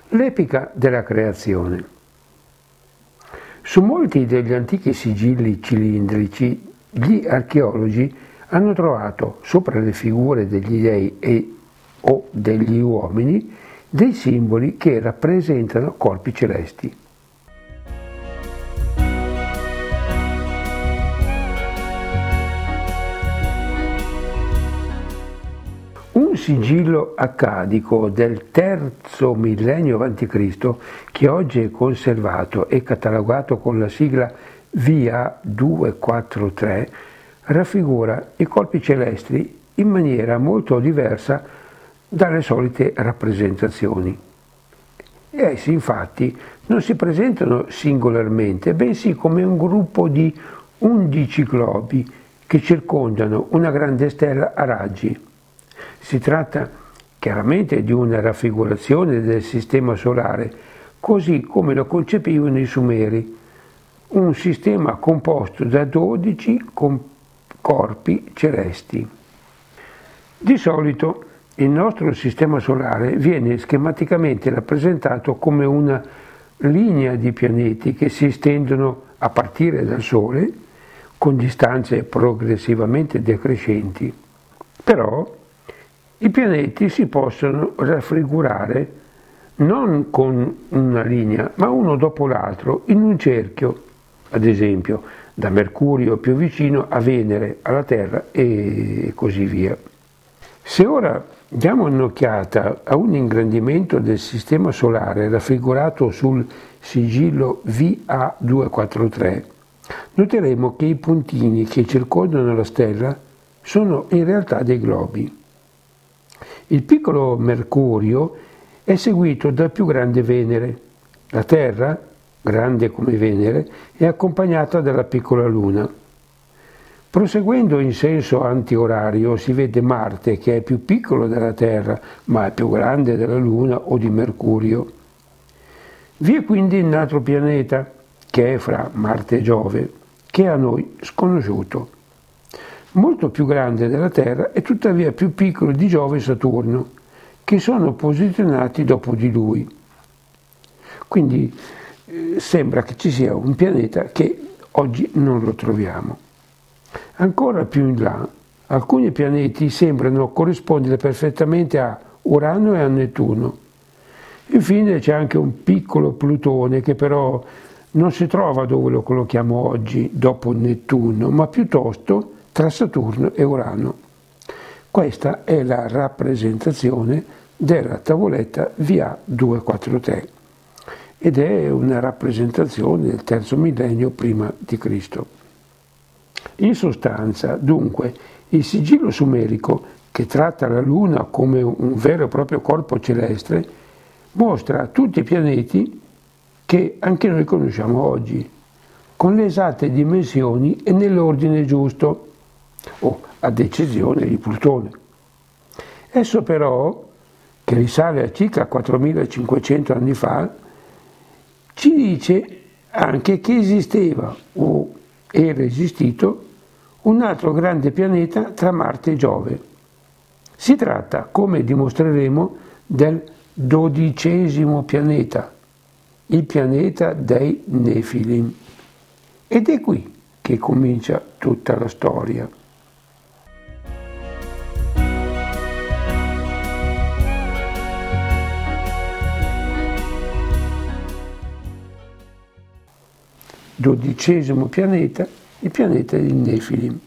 L'epica della creazione. Su molti degli antichi sigilli cilindrici gli archeologi hanno trovato sopra le figure degli dei o degli uomini dei simboli che rappresentano corpi celesti. Un sigillo accadico del III millennio a.C., che oggi è conservato e catalogato con la sigla VA243, raffigura i corpi celesti in maniera molto diversa dalle solite rappresentazioni. Essi infatti non si presentano singolarmente, bensì come un gruppo di 11 globi che circondano una grande stella a raggi. Si tratta chiaramente di una raffigurazione del sistema solare, così come lo concepivano i Sumeri, un sistema composto da 12 corpi celesti. Di solito il nostro sistema solare viene schematicamente rappresentato come una linea di pianeti che si estendono a partire dal Sole con distanze progressivamente decrescenti. Però i pianeti si possono raffigurare non con una linea, ma uno dopo l'altro, in un cerchio, ad esempio da Mercurio più vicino a Venere, alla Terra e così via. Se ora diamo un'occhiata a un ingrandimento del sistema solare raffigurato sul sigillo VA243, noteremo che i puntini che circondano la stella sono in realtà dei globi. Il piccolo Mercurio è seguito dal più grande Venere. La Terra, grande come Venere, è accompagnata dalla piccola Luna. Proseguendo in senso antiorario si vede Marte, che è più piccolo della Terra, ma è più grande della Luna o di Mercurio. Vi è quindi un altro pianeta, che è fra Marte e Giove, che è a noi sconosciuto. Molto più grande della Terra e tuttavia più piccolo di Giove e Saturno, che sono posizionati dopo di lui. Quindi sembra che ci sia un pianeta che oggi non lo troviamo. Ancora più in là, alcuni pianeti sembrano corrispondere perfettamente a Urano e a Nettuno. Infine c'è anche un piccolo Plutone che però non si trova dove lo collochiamo oggi, dopo Nettuno, ma piuttosto tra Saturno e Urano. Questa è la rappresentazione della tavoletta VA243 ed è una rappresentazione del III millennio prima di Cristo. In sostanza, dunque, il sigillo sumerico, che tratta la Luna come un vero e proprio corpo celeste, mostra tutti i pianeti che anche noi conosciamo oggi, con le esatte dimensioni e nell'ordine giusto, o ad eccezione di Plutone. Esso però, che risale a circa 4500 anni fa, ci dice anche che esisteva o era esistito un altro grande pianeta tra Marte e Giove. Si tratta, come dimostreremo, del 12° pianeta, il pianeta dei Nefilim. Ed è qui che comincia tutta la storia. Dodicesimo pianeta, il pianeta dei Nefilim.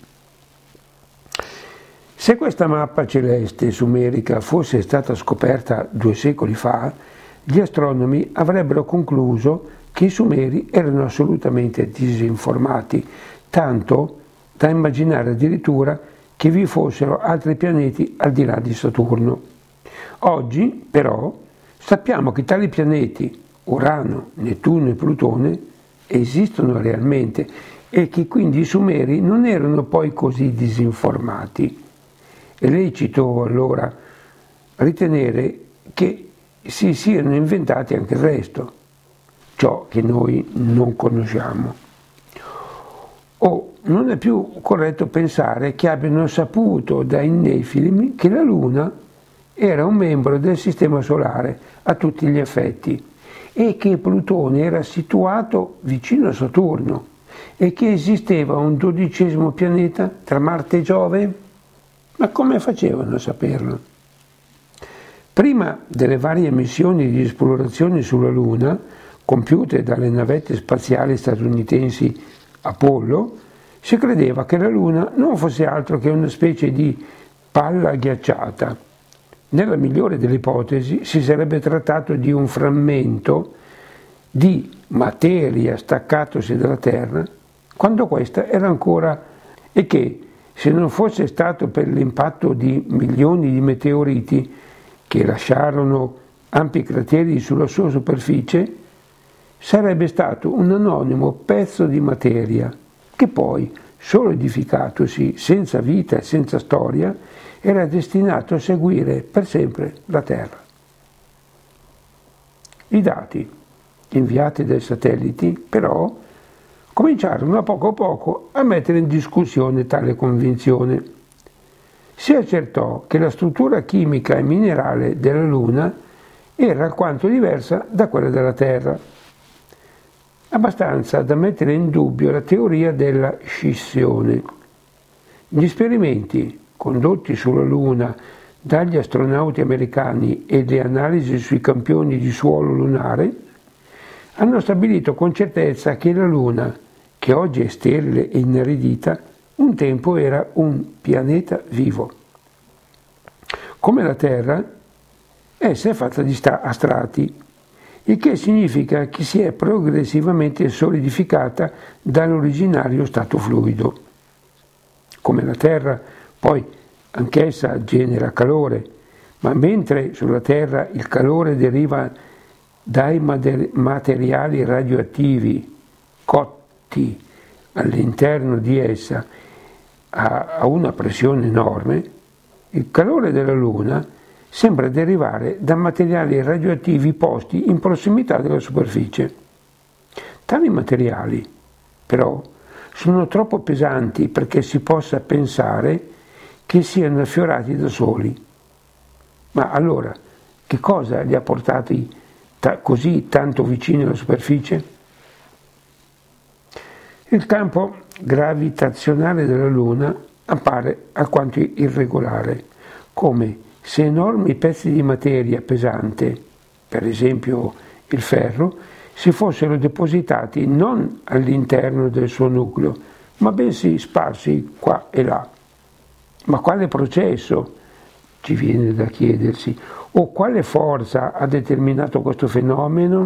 Se questa mappa celeste sumerica fosse stata scoperta 2 secoli fa, gli astronomi avrebbero concluso che i Sumeri erano assolutamente disinformati, tanto da immaginare addirittura che vi fossero altri pianeti al di là di Saturno. Oggi, però, sappiamo che tali pianeti, Urano, Nettuno e Plutone, esistono realmente e che quindi i Sumeri non erano poi così disinformati. È lecito allora ritenere che si siano inventati anche il resto, ciò che noi non conosciamo. O non è più corretto pensare che abbiano saputo dai Nefilim che la Luna era un membro del Sistema Solare a tutti gli effetti e che Plutone era situato vicino a Saturno e che esisteva un 12° pianeta tra Marte e Giove? Ma come facevano a saperlo? Prima delle varie missioni di esplorazione sulla Luna, compiute dalle navette spaziali statunitensi Apollo, si credeva che la Luna non fosse altro che una specie di palla ghiacciata. Nella migliore delle ipotesi si sarebbe trattato di un frammento di materia staccatosi dalla Terra quando questa era ancora, e che, se non fosse stato per l'impatto di milioni di meteoriti che lasciarono ampi crateri sulla sua superficie, sarebbe stato un anonimo pezzo di materia che poi, solidificatosi senza vita e senza storia, era destinato a seguire per sempre la Terra. I dati inviati dai satelliti, però, cominciarono a poco a mettere in discussione tale convinzione. Si accertò che la struttura chimica e minerale della Luna era alquanto diversa da quella della Terra, abbastanza da mettere in dubbio la teoria della scissione. Gli esperimenti condotti sulla Luna dagli astronauti americani e le analisi sui campioni di suolo lunare hanno stabilito con certezza che la Luna, che oggi è sterile e inaridita, un tempo era un pianeta vivo. Come la Terra, essa è fatta di strati, il che significa che si è progressivamente solidificata dall'originario stato fluido. Come la Terra, poi anch'essa genera calore, ma mentre sulla Terra il calore deriva dai materiali radioattivi cotti all'interno di essa a una pressione enorme, il calore della Luna sembra derivare da materiali radioattivi posti in prossimità della superficie. Tali materiali, però, sono troppo pesanti perché si possa pensare che siano affiorati da soli. Ma allora, che cosa li ha portati così tanto vicini alla superficie? Il campo gravitazionale della Luna appare alquanto irregolare, come se enormi pezzi di materia pesante, per esempio il ferro, si fossero depositati non all'interno del suo nucleo, ma bensì sparsi qua e là. Ma quale processo, ci viene da chiedersi, o quale forza ha determinato questo fenomeno?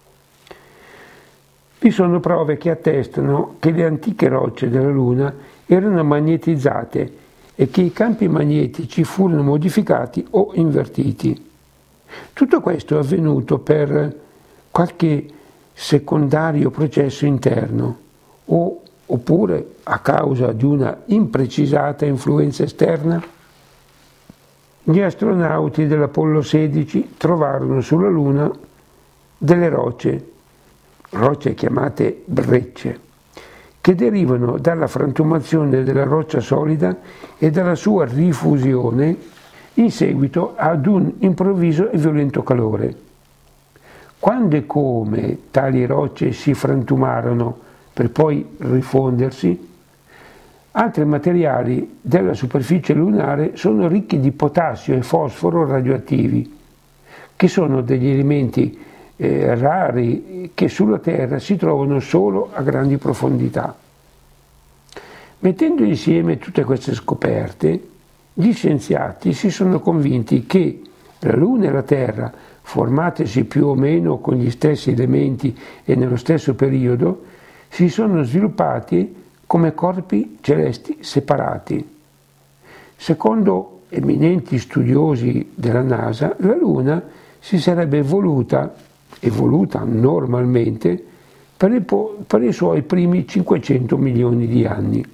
Vi sono prove che attestano che le antiche rocce della Luna erano magnetizzate e che i campi magnetici furono modificati o invertiti. Tutto questo è avvenuto per qualche secondario processo interno oppure a causa di una imprecisata influenza esterna. Gli astronauti dell'Apollo 16 trovarono sulla Luna delle rocce chiamate brecce, che derivano dalla frantumazione della roccia solida e dalla sua rifusione in seguito ad un improvviso e violento calore. Quando e come tali rocce si frantumarono per poi rifondersi, altri materiali della superficie lunare sono ricchi di potassio e fosforo radioattivi, che sono degli elementi rari che sulla Terra si trovano solo a grandi profondità. Mettendo insieme tutte queste scoperte, gli scienziati si sono convinti che la Luna e la Terra, formatesi più o meno con gli stessi elementi e nello stesso periodo, si sono sviluppati come corpi celesti separati. Secondo eminenti studiosi della NASA, la Luna si sarebbe evoluta normalmente per i suoi primi 500 milioni di anni.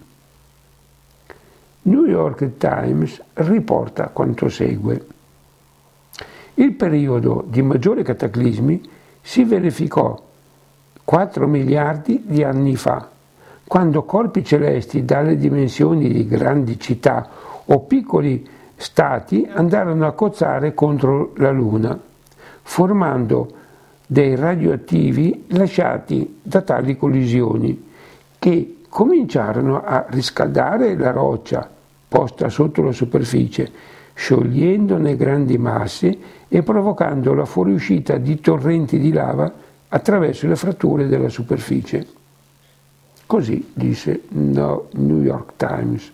New York Times riporta quanto segue. Il periodo di maggiori cataclismi si verificò 4 miliardi di anni fa, quando corpi celesti dalle dimensioni di grandi città o piccoli stati andarono a cozzare contro la Luna, formando dei radioattivi lasciati da tali collisioni, che cominciarono a riscaldare la roccia posta sotto la superficie, sciogliendone grandi masse e provocando la fuoriuscita di torrenti di lava attraverso le fratture della superficie. Così disse New York Times.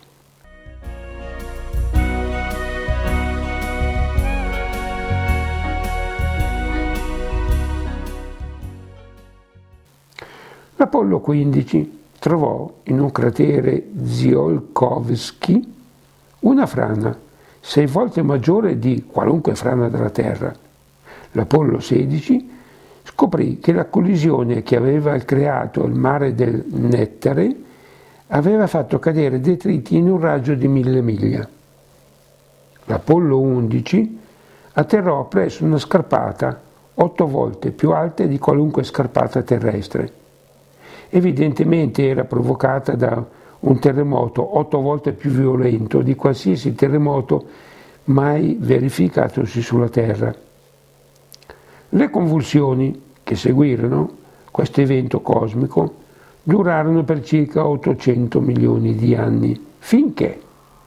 L'Apollo 15 trovò in un cratere Tsiolkovsky una frana 6 volte maggiore di qualunque frana della Terra. L'Apollo 16 scoprì che la collisione che aveva creato il mare del Nettare aveva fatto cadere detriti in un raggio di 1000 miglia. L'Apollo 11 atterrò presso una scarpata 8 volte più alta di qualunque scarpata terrestre. Evidentemente era provocata da un terremoto 8 volte più violento di qualsiasi terremoto mai verificatosi sulla Terra. Le convulsioni che seguirono questo evento cosmico durarono per circa 800 milioni di anni, finché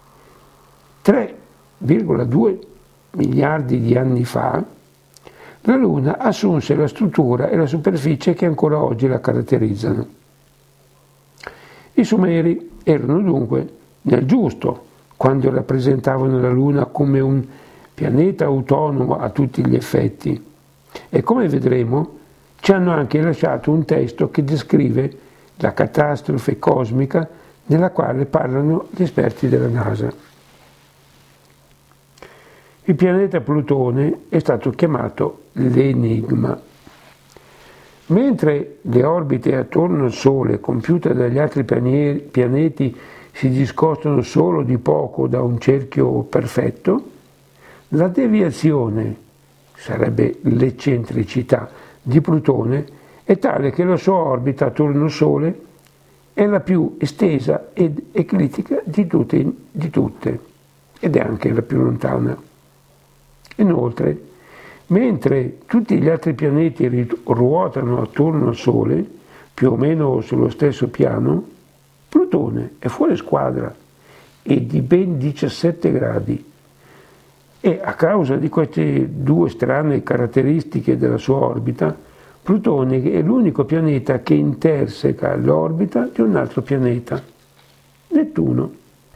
3,2 miliardi di anni fa la Luna assunse la struttura e la superficie che ancora oggi la caratterizzano. I Sumeri erano dunque nel giusto quando rappresentavano la Luna come un pianeta autonomo a tutti gli effetti, e come vedremo ci hanno anche lasciato un testo che descrive la catastrofe cosmica nella quale parlano gli esperti della NASA. Il pianeta Plutone è stato chiamato l'Enigma. Mentre le orbite attorno al Sole compiute dagli altri pianeti si discostano solo di poco da un cerchio perfetto, la deviazione, sarebbe l'eccentricità, di Plutone è tale che la sua orbita attorno al Sole è la più estesa ed eclittica di tutte, ed è anche la più lontana. Inoltre, mentre tutti gli altri pianeti ruotano attorno al Sole, più o meno sullo stesso piano, Plutone è fuori squadra e di ben 17 gradi. E a causa di queste due strane caratteristiche della sua orbita, Plutone è l'unico pianeta che interseca l'orbita di un altro pianeta, Nettuno.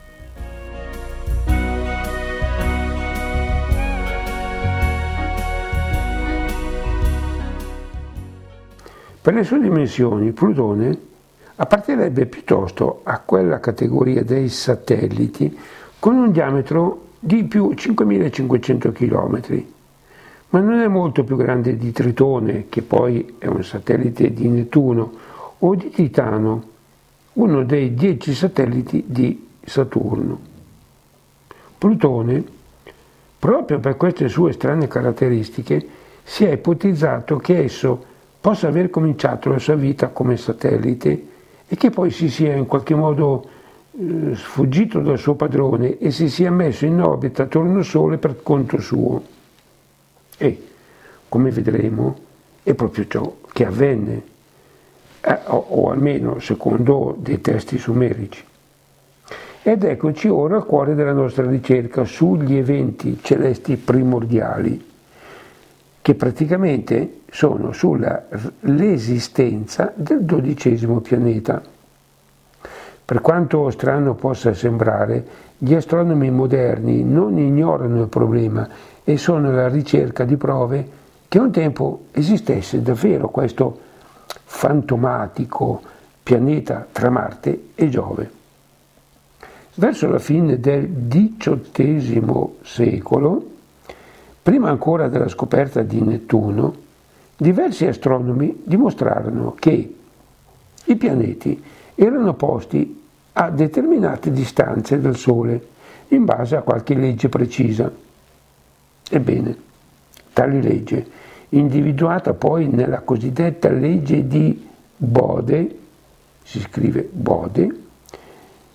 Per le sue dimensioni, Plutone apparterrebbe piuttosto a quella categoria dei satelliti con un diametro di più 5.500 km, ma non è molto più grande di Tritone, che poi è un satellite di Nettuno, o di Titano, uno dei 10 satelliti di Saturno. Plutone, proprio per queste sue strane caratteristiche, si è ipotizzato che esso possa aver cominciato la sua vita come satellite e che poi si sia in qualche modo sfuggito dal suo padrone e si sia messo in orbita attorno al Sole per conto suo. E, come vedremo, è proprio ciò che avvenne, o almeno secondo dei testi sumerici. Ed eccoci ora al cuore della nostra ricerca sugli eventi celesti primordiali, che praticamente sono sull'esistenza del 12° pianeta. Per quanto strano possa sembrare, gli astronomi moderni non ignorano il problema e sono alla ricerca di prove che un tempo esistesse davvero questo fantomatico pianeta tra Marte e Giove. Verso la fine del XVIII secolo, prima ancora della scoperta di Nettuno, diversi astronomi dimostrarono che i pianeti erano posti a determinate distanze dal Sole, in base a qualche legge precisa. Ebbene, tale legge, individuata poi nella cosiddetta legge di Bode, si scrive Bode,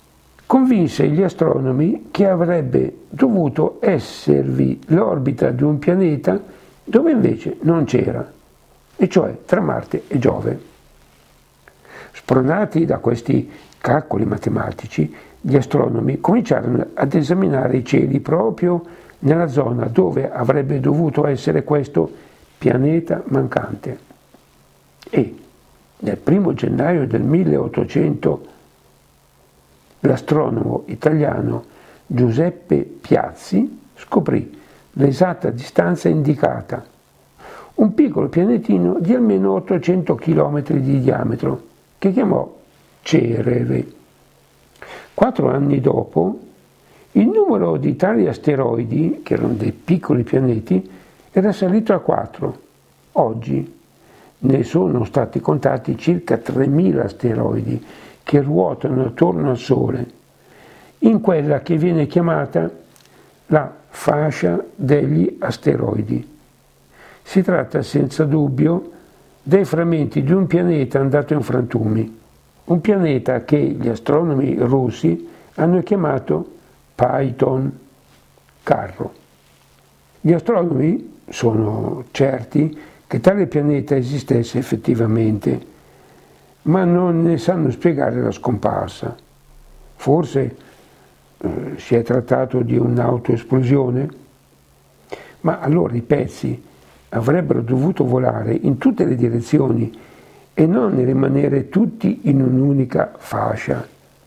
convinse gli astronomi che avrebbe dovuto esservi l'orbita di un pianeta dove invece non c'era, e cioè tra Marte e Giove. Spronati da questi calcoli matematici, gli astronomi cominciarono ad esaminare i cieli proprio nella zona dove avrebbe dovuto essere questo pianeta mancante. E nel 1 gennaio del 1800 l'astronomo italiano Giuseppe Piazzi scoprì l'esatta distanza indicata, un piccolo pianetino di almeno 800 km di diametro, che chiamò Cerere. 4 anni dopo, il numero di tali asteroidi, che erano dei piccoli pianeti, era salito a 4. Oggi ne sono stati contati circa 3.000 asteroidi che ruotano attorno al Sole, in quella che viene chiamata la fascia degli asteroidi. Si tratta senza dubbio dei frammenti di un pianeta andato in frantumi, un pianeta che gli astronomi russi hanno chiamato Phaeton, carro. Gli astronomi sono certi che tale pianeta esistesse effettivamente, ma non ne sanno spiegare la scomparsa. Forse si è trattato di un'autoesplosione? Ma allora i pezzi avrebbero dovuto volare in tutte le direzioni e non rimanere tutti in un'unica fascia.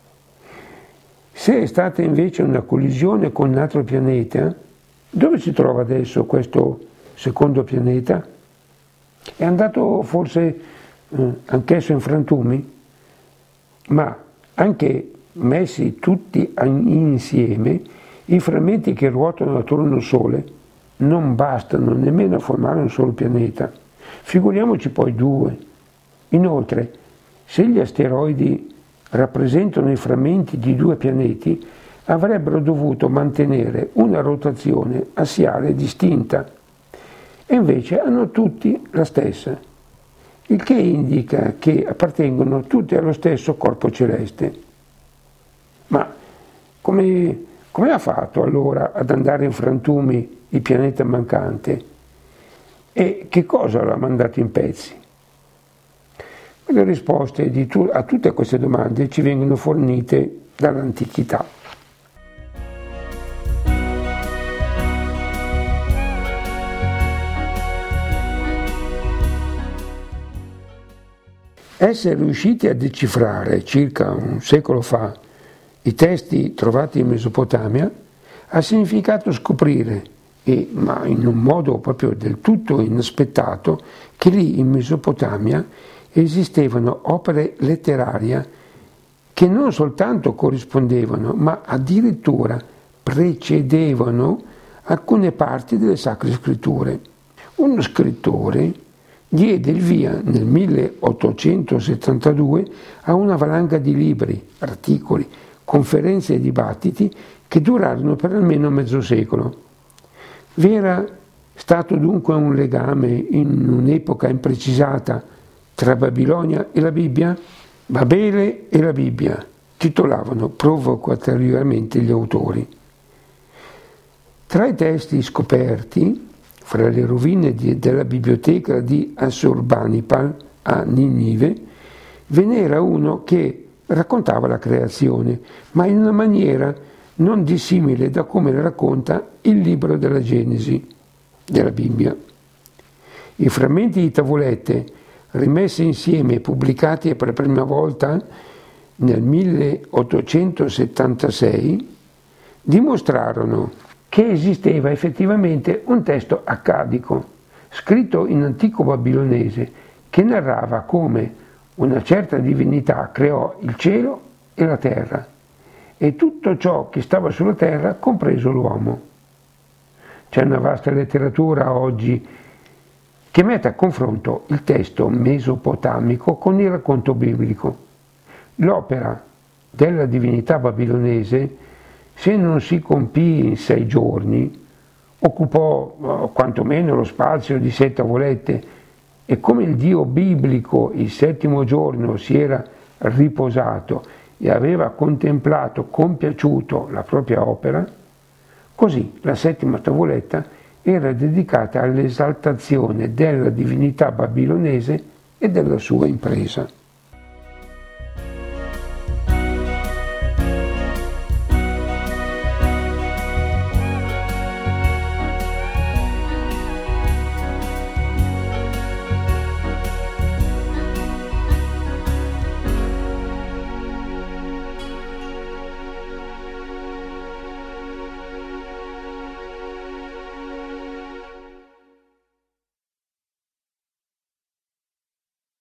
Se è stata invece una collisione con un altro pianeta, dove si trova adesso questo secondo pianeta? È andato forse anch'esso in frantumi? Ma anche messi tutti insieme, i frammenti che ruotano attorno al Sole non bastano nemmeno a formare un solo pianeta. Figuriamoci poi 2. Inoltre, se gli asteroidi rappresentano i frammenti di 2 pianeti, avrebbero dovuto mantenere una rotazione assiale distinta, e invece hanno tutti la stessa, il che indica che appartengono tutti allo stesso corpo celeste. Ma come ha fatto allora ad andare in frantumi il pianeta mancante? E che cosa lo ha mandato in pezzi? Le risposte a tutte queste domande ci vengono fornite dall'antichità. Essere riusciti a decifrare circa un secolo fa i testi trovati in Mesopotamia ha significato scoprire, ma in un modo proprio del tutto inaspettato, che lì in Mesopotamia esistevano opere letterarie che non soltanto corrispondevano, ma addirittura precedevano alcune parti delle Sacre Scritture. Uno scrittore diede il via nel 1872 a una valanga di libri, articoli, conferenze e dibattiti che durarono per almeno mezzo secolo. Vi era stato dunque un legame in un'epoca imprecisata tra Babilonia e la Bibbia? Babele e la Bibbia, titolavano provocatoriamente gli autori. Tra i testi scoperti, fra le rovine della biblioteca di Assurbanipal a Ninive, ve n'era uno che raccontava la creazione, ma in una maniera non dissimile da come la racconta il libro della Genesi, della Bibbia. I frammenti di tavolette rimessi insieme e pubblicati per la prima volta nel 1876 dimostrarono che esisteva effettivamente un testo accadico, scritto in antico babilonese, che narrava come una certa divinità creò il cielo e la terra e tutto ciò che stava sulla terra, compreso l'uomo. C'è una vasta letteratura oggi che mette a confronto il testo mesopotamico con il racconto biblico. L'opera della divinità babilonese, se non si compì in 6 giorni, occupò quantomeno lo spazio di 6 tavolette, e come il Dio biblico il 7° giorno si era riposato e aveva contemplato compiaciuto la propria opera, così la settima tavoletta era dedicata all'esaltazione della divinità babilonese e della sua impresa.